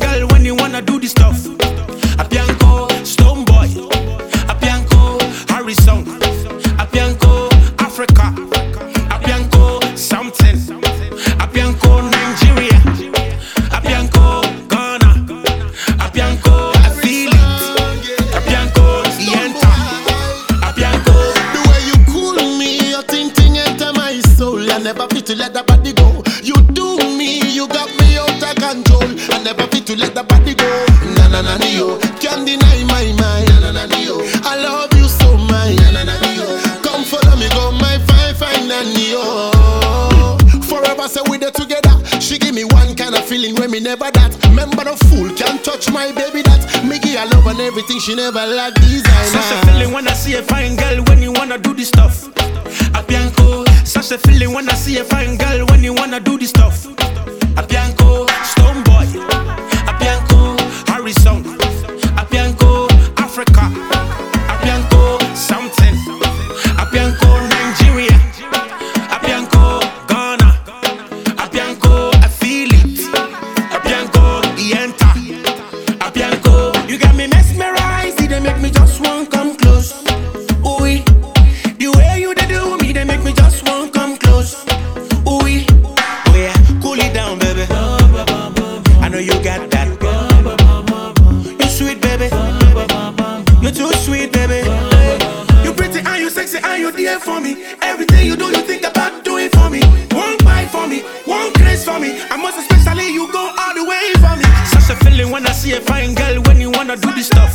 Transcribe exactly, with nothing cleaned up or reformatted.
girl when you wanna do the stuff. Apianco, Stone Boy. Apianco, Harrison. Apianco, Africa. Apianco, something. Apianco, Nigeria. Apianco, Ghana. Apianco, I feel it. Apianco, Yenta. Apianco. The way you cool me, your ting ting enter my soul. I never fit to let the body go. You do me, you got me out of control. I never fit to let the body go. Na na na yo, can't deny my mind. Na na na yo, I love you so much. Na na na yo, come follow me, go my fine fine nanny yo. Forever say we there together. She give me one kind of feeling when me never that. Remember the fool can't touch my baby that. Me give her love and everything she never like designer. Such a feeling when I see a fine girl when you wanna do the stuff. Apianco, such a feeling when I see a fine girl when you wanna do the stuff. Apianco, Stone Boy. Apianco, Harrison. Apianco, Africa. Apianco, something. Apianco, Nigeria. Apianco, Ghana. Apianco, I feel it. Apianco, Yenta. Apianco, you got me mesmerized. They make me just want come close. Ooh, the way you they do me, they make me just want come close. Ooh, oh yeah, cool it down, baby. I know you got that. You sweet, baby. You too sweet, baby. You pretty and you sexy and you there for me. Everything you do, you think about doing for me. One bite for me, one grace for me. And most especially, you go all the way for me. Such a feeling when I see a fine girl when you wanna do this stuff.